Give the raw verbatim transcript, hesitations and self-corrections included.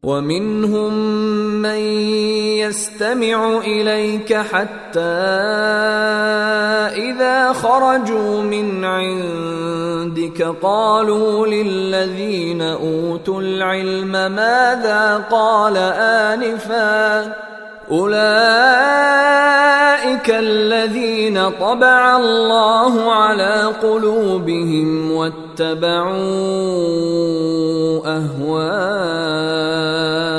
ومنهم من يستمع إليك حتى إذا خرجوا من عندك قالوا للذين أوتوا العلم ماذا قال آنفا أولئك الذين طبع الله على قلوبهم واتبعوا أهواءهم